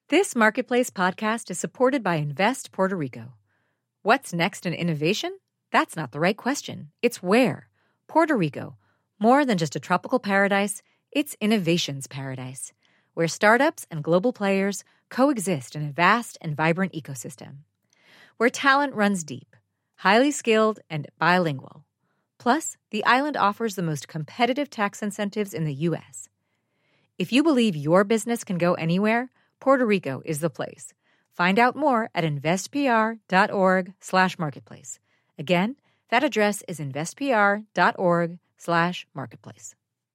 This Marketplace podcast is supported by Invest Puerto Rico. What's next in innovation? That's not the right question. It's where. Puerto Rico. More than just a tropical paradise, it's innovation's paradise, where startups and global players coexist in a vast and vibrant ecosystem. Where talent runs deep, highly skilled, and bilingual. Plus, the island offers the most competitive tax incentives in the U.S. If you believe your business can go anywhere, Puerto Rico is the place. Find out more at investpr.org/marketplace. Again, that address is investpr.org/marketplace.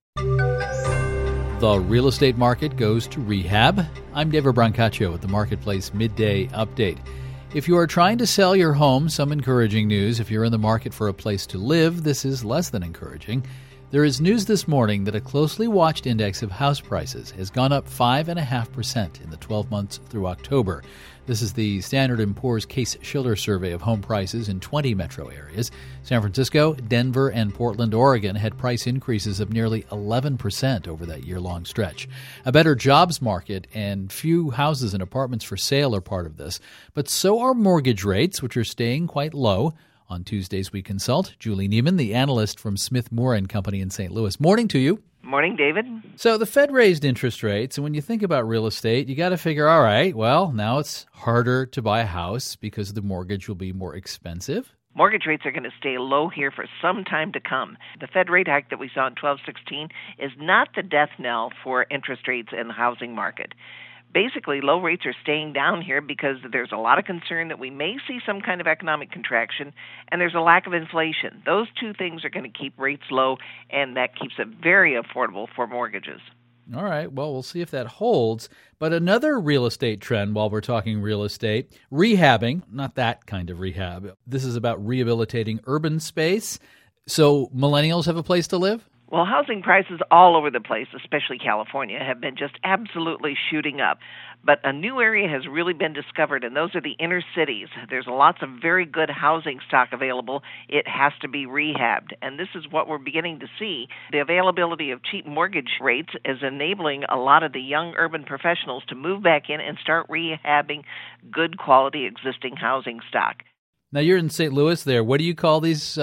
The real estate market goes to rehab. I'm David Brancaccio with the Marketplace Midday Update. If you are trying to sell your home, some encouraging news. If you're in the market for a place to live, this is less than encouraging. There is news this morning that a closely watched index of house prices has gone up 5.5% in the 12 months through October. This is the Standard & Poor's Case-Shiller survey of home prices in 20 metro areas. San Francisco, Denver, and Portland, Oregon had price increases of nearly 11% over that year-long stretch. A better jobs market and few houses and apartments for sale are part of this. But so are mortgage rates, which are staying quite low. On Tuesdays, we consult Julie Neiman, the analyst from Smith Moore & Company in St. Louis. Morning to you. Morning, David. So the Fed raised interest rates, and when you think about real estate, you got to figure, all right, well, now it's harder to buy a house because the mortgage will be more expensive. Mortgage rates are going to stay low here for some time to come. The Fed rate hike that we saw in 12/16 is not the death knell for interest rates in the housing market. Basically, low rates are staying down here because there's a lot of concern that we may see some kind of economic contraction, and there's a lack of inflation. Those two things are going to keep rates low, and that keeps it very affordable for mortgages. All right, well, we'll see if that holds. But another real estate trend while we're talking real estate, rehabbing, not that kind of rehab. This is about rehabilitating urban space. So millennials have a place to live? Well, housing prices all over the place, especially California, have been just absolutely shooting up. But a new area has really been discovered, and those are the inner cities. There's lots of very good housing stock available. It has to be rehabbed, and this is what we're beginning to see. The availability of cheap mortgage rates is enabling a lot of the young urban professionals to move back in and start rehabbing good quality existing housing stock. Now, you're in St. Louis there. What do you call these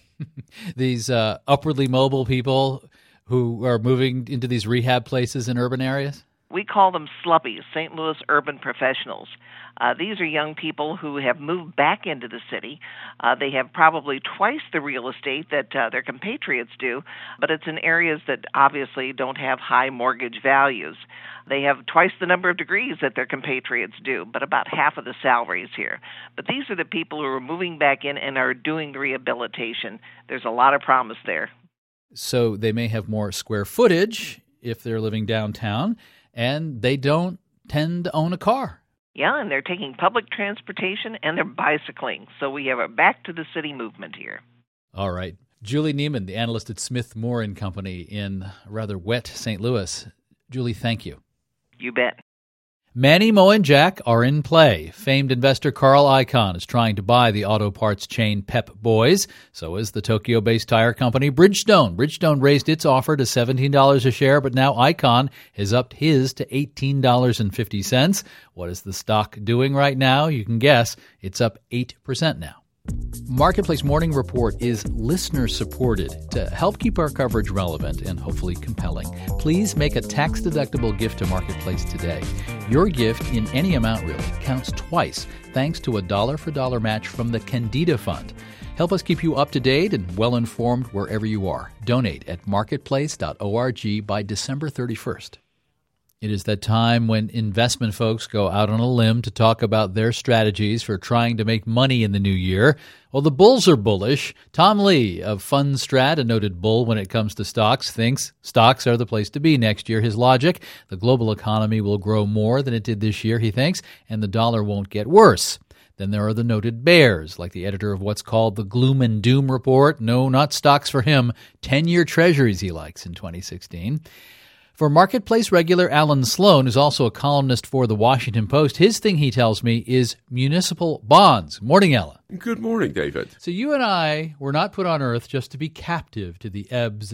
these upwardly mobile people who are moving into these rehab places in urban areas? We call them SLUPPies, St. Louis Urban Professionals. These are young people who have moved back into the city. They have probably twice the real estate that their compatriots do, but it's in areas that obviously don't have high mortgage values. They have twice the number of degrees that their compatriots do, but about half of the salaries here. But these are the people who are moving back in and are doing the rehabilitation. There's a lot of promise there. So they may have more square footage if they're living downtown, and they don't tend to own a car. Yeah, and they're taking public transportation and they're bicycling. So we have a back to the city movement here. All right. Julie Neiman, the analyst at Smith Moore & Company in rather wet St. Louis. Julie, thank you. You bet. Manny, Mo, and Jack are in play. Famed investor Carl Icahn is trying to buy the auto parts chain Pep Boys. So is the Tokyo-based tire company Bridgestone. Bridgestone raised its offer to $17 a share, but now Icahn has upped his to $18.50. What is the stock doing right now? You can guess. It's up 8% now. Marketplace Morning Report is listener-supported. To help keep our coverage relevant and hopefully compelling, please make a tax-deductible gift to Marketplace today. Your gift, in any amount really, counts twice thanks to a dollar-for-dollar match from the Candida Fund. Help us keep you up to date and well-informed wherever you are. Donate at marketplace.org by December 31st. It is that time when investment folks go out on a limb to talk about their strategies for trying to make money in the new year. Well, the bulls are bullish. Tom Lee of Fundstrat, a noted bull when it comes to stocks, thinks stocks are the place to be next year. His logic, the global economy will grow more than it did this year, he thinks, and the dollar won't get worse. Then there are the noted bears, like the editor of what's called the Gloom and Doom Report. No, not stocks for him. 10-year treasuries he likes in 2016. For Marketplace regular Alan Sloan, who's also a columnist for The Washington Post, his thing, he tells me, is municipal bonds. Morning, Alan. Good morning, David. So you and I were not put on earth just to be captive to the ebbs and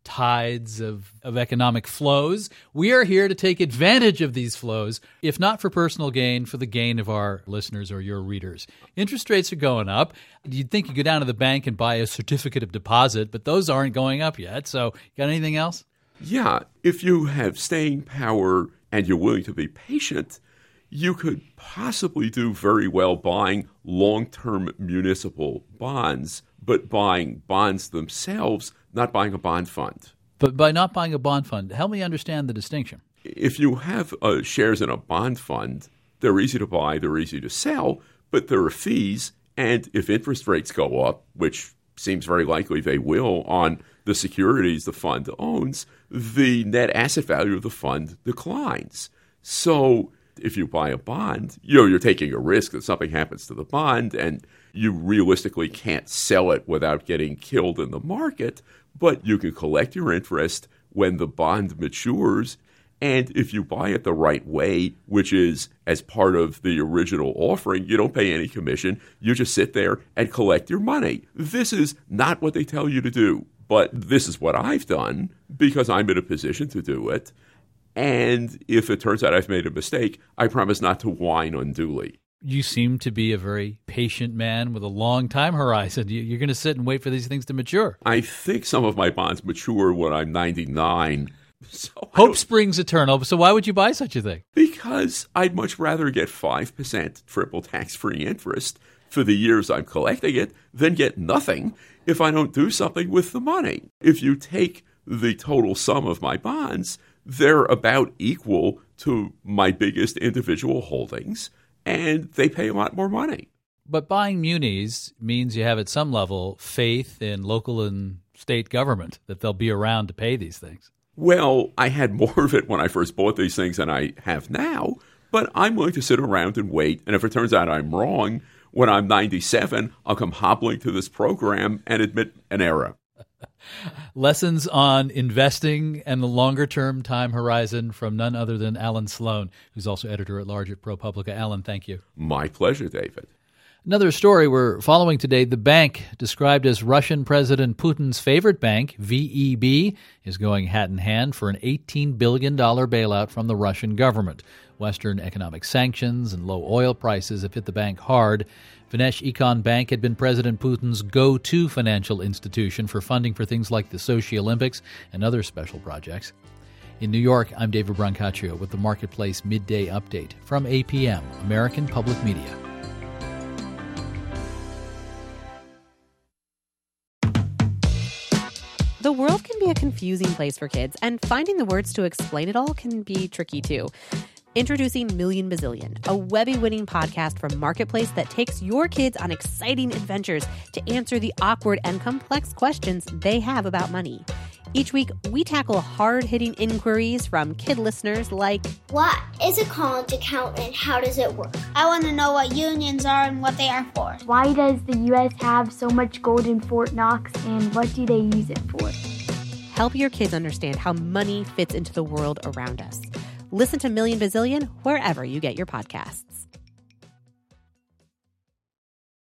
tides of economic flows. We are here to take advantage of these flows, if not for personal gain, for the gain of our listeners or your readers. Interest rates are going up. You'd think you go down to the bank and buy a certificate of deposit, but those aren't going up yet. So, got anything else? Yeah, if you have staying power and you're willing to be patient, you could possibly do very well buying long-term municipal bonds, but buying bonds themselves, not buying a bond fund. But by not buying a bond fund, help me understand the distinction. If you have shares in a bond fund, they're easy to buy, they're easy to sell, but there are fees, and if interest rates go up, which seems very likely they will on the securities the fund owns, the net asset value of the fund declines. So if you buy a bond, you're taking a risk that something happens to the bond, and you realistically can't sell it without getting killed in the market, but you can collect your interest when the bond matures. And if you buy it the right way, which is as part of the original offering, you don't pay any commission. You just sit there and collect your money. This is not what they tell you to do, but this is what I've done because I'm in a position to do it. And if it turns out I've made a mistake, I promise not to whine unduly. You seem to be a very patient man with a long time horizon. You're going to sit and wait for these things to mature. I think some of my bonds mature when I'm 99. So Hope springs eternal. So why would you buy such a thing? Because I'd much rather get 5% triple tax-free interest for the years I'm collecting it than get nothing if I don't do something with the money. If you take the total sum of my bonds, they're about equal to my biggest individual holdings, and they pay a lot more money. But buying munis means you have at some level faith in local and state government that they'll be around to pay these things. Well, I had more of it when I first bought these things than I have now, but I'm willing to sit around and wait, and if it turns out I'm wrong, when I'm 97, I'll come hobbling to this program and admit an error. Lessons on investing and the longer-term time horizon from none other than Alan Sloan, who's also editor-at-large at ProPublica. Alan, thank you. My pleasure, David. Another story we're following today, the bank described as Russian President Putin's favorite bank, VEB, is going hat in hand for an $18 billion bailout from the Russian government. Western economic sanctions and low oil prices have hit the bank hard. Vnesheikon Bank had been President Putin's go-to financial institution for funding for things like the Sochi Olympics and other special projects. In New York, I'm David Brancaccio with the Marketplace Midday Update from APM, American Public Media. The world can be a confusing place for kids, and finding the words to explain it all can be tricky too. Introducing Million Bazillion, a Webby-winning podcast from Marketplace that takes your kids on exciting adventures to answer the awkward and complex questions they have about money. Each week, we tackle hard-hitting inquiries from kid listeners like, what is a college account and how does it work? I want to know what unions are and what they are for. Why does the U.S. have so much gold in Fort Knox, and what do they use it for? Help your kids understand how money fits into the world around us. Listen to Million Bazillion wherever you get your podcasts.